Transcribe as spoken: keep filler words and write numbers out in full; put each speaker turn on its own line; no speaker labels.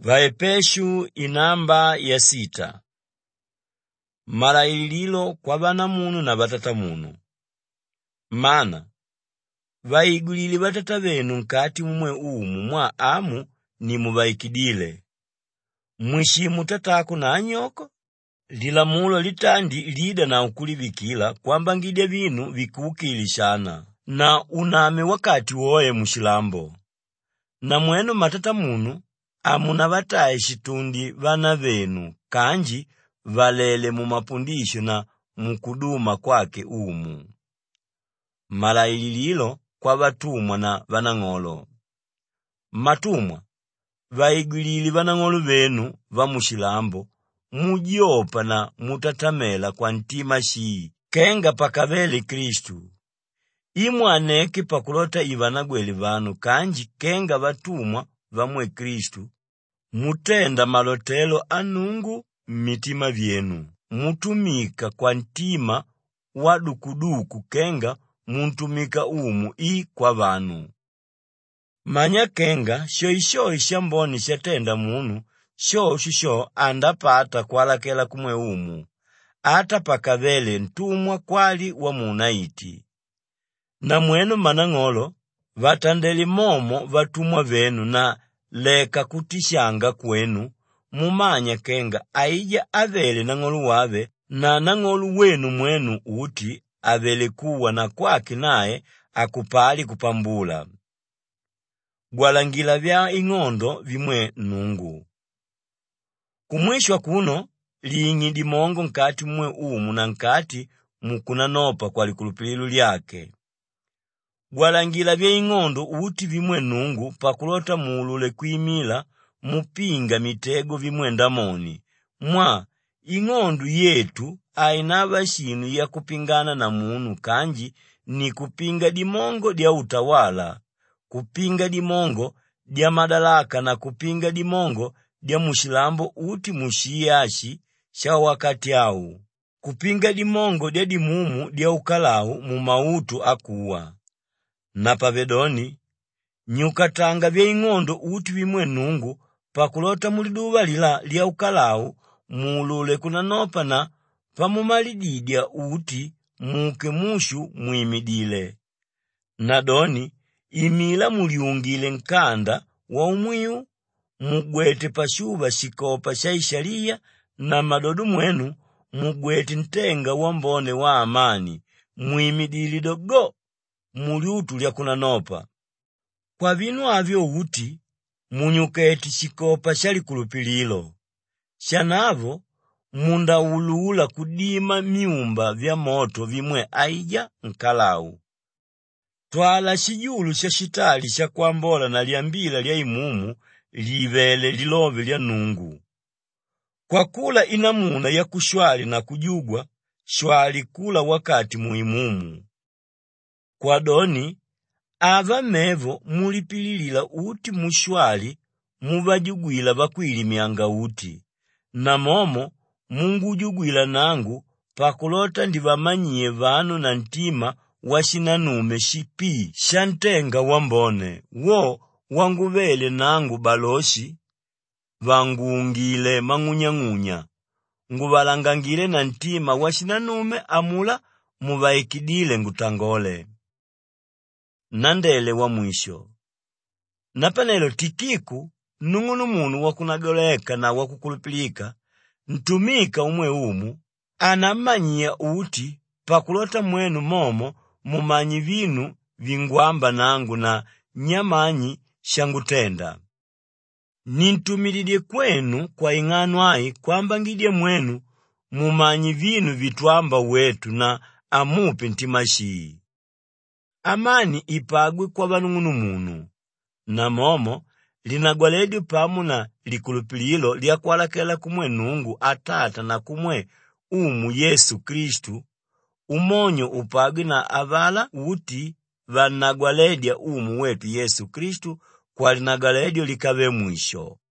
Vaepeshu inamba ya sita. Malaililo kwa bana munu na batata munu. Mana vaigulile batata benu nkati mumwe umu mwa amu ni mubaikidile. Mwishimu tatako na anyoko. Lilamulo litandi lida na ukulibikila kwamba ngide binu vikukilishana na uname wakati woye mushilambo. Na mwenu matata munu amuna bataye shitundi bana benu kanji valele mu mapundisho na mukuduma kwake umu. Malaililo kwa batumwa na banang'olo. Matumwa vaigulili banang'olo benu bamushilambo mujiopa na mutatamela kwa ntima shii kenga pakabele Kristu. Imwaneke pakulota ibanagweli banu kanji kenga batumwa bamwe Kristu mutenda malotelo anungu mitima vyenu. Mutumika kwa ntima wadukuduku kenga muntumika umu i kwa banu. Manya kenga shoishoi shamboni shatenda munu sho shisho andapata kwalakela kumwe umu ata pakavele ntumwa kwali wa munaiti. Na mwenu manang'olo vatandeli momo vatumwa venu na leka kutishanga kwenu mumanya kenga aija avele nang'olu wave na nang'olu wenu mwenu uti avele kuwa na kwaki nae akupali kupambula. Gwalangila vya ing'ondo vimwe nungu. Kumwishwa kuno liingi dimongo nkati mwe umu na nkati mukuna nopa kwa likulupililu lyake. Gwalangila vya ing'ondo uti vimwe nungu pakulota muulule kuimila mupinga mitego vimwe ndamoni. Mwa ing'ondo yetu ainava shinu ya kupingana na munu kanji ni kupinga dimongo dia utawala, kupinga dimongo dia madalaka na kupinga dimongo dia mushilambo uti mushiyashi sha wakati au. Kupinga dimongo dia dimumu dia ukalau mumautu akuwa. Na pavedoni nyukatanga vya ing'ondo uti vimwe nungu pakulota muliduva lila lia ukalau muulule kuna nopa na pamumalididia uti muke mushu muimidile. Nadoni imila muliungile nkanda wa umwiu mugwete pashuba shikopa shaishalia na madodu mwenu mugwete ntenga wambone wa amani muimidili dogo muliutu lya kuna nopa. Kwa vinu avyo uti munyuketi shikopa shali kulupililo. Shanavo munda ulula kudima miumba vya moto vimwe aija nkalau. Twala shijulu sha shitali sha kwambola na liambila lya imumu livele lilove lya nungu. Kwa kula inamuna ya kushwali na kujugwa shwali kula wakati muimumu. Kwa doni ava mevo mulipililila uti mushwali muvajugwila bakwili mianga uti. Na momo Mungu ujugwila nangu pakulota ndivamanyie vanu na ntima washinanume shipi shantenga wambone wo wanguvele nangu baloshi vanguungile mang'unya-ng'unya nguvalangangile na ntima washinanume amula muvaikidile ngutangole. Nandele wa mwisho. Napanelo Tikiku nung'unu munu wakunagoleka na wakukulupilika ntumika umwe umu anamanyia uti pakulota mwenu momo mumanyi vinu vingwamba nangu na nyamanyi shangutenda. Nintumilidie kwenu kwa ing'anwai kwamba ngidie mwenu mumanyi vinu vitwamba wetu na amupe ntimashi. Amani ipagwe kwa vanung'unu munu. Na momo linagwaledi pamu na likulupililo lia kwalakela kumwe nungu atata na kumwe umu Yesu Kristu. Umonyo upagwe na avala uti vanagwaledia umu wetu Yesu Kristu kwa linagwaledio likawe mwisho.